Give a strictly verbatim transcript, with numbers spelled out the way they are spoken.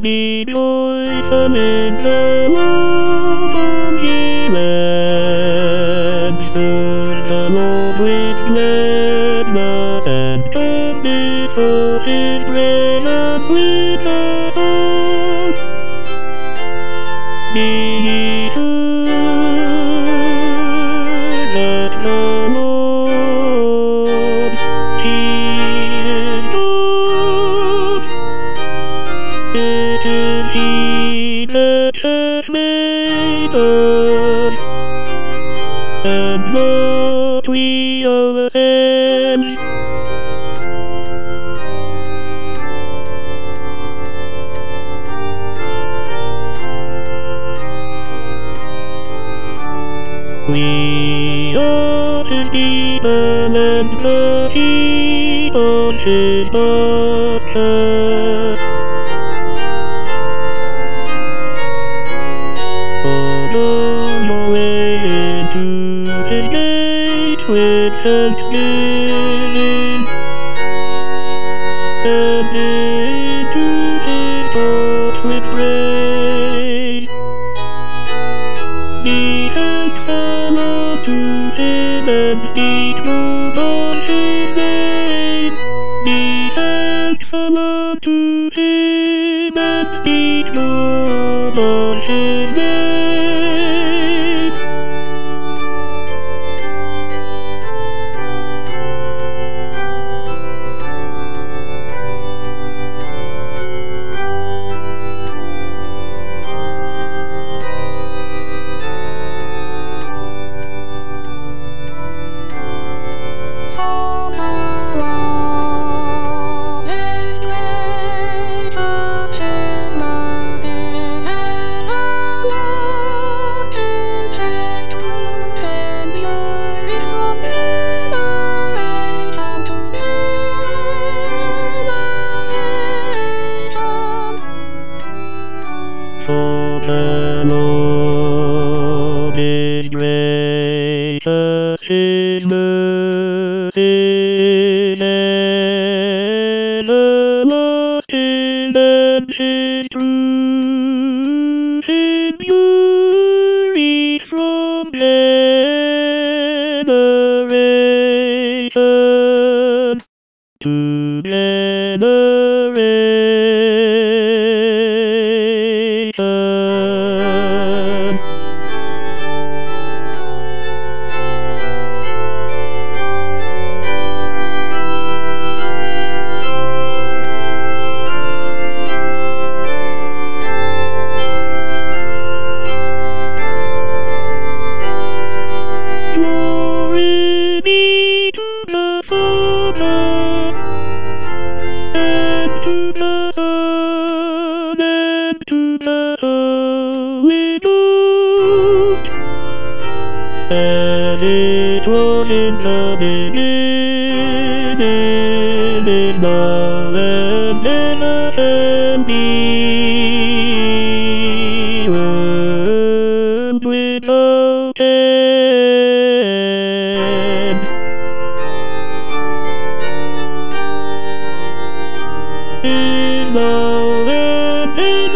be joyful in the Lord of ye lands. Serve the Lord with gladness, and come before his presence with a song. Be ye sure that the Lord, he is good. It is he that hath made us, and not we ourselves. We are his people and the sheep of his pasture. Follow your way into his gates with thanksgiving, and into his courts with praise. Be thankful unto him and speak good on his name. Be thankful unto him and speak good on his name. For the Lord is gracious, his mercy is everlasting, and his truth endures from generation to generation. Glory be to the Father, and to the Son, and to the Holy Ghost, as it was in the beginning, is now, and ever shall be, world without end. Is now and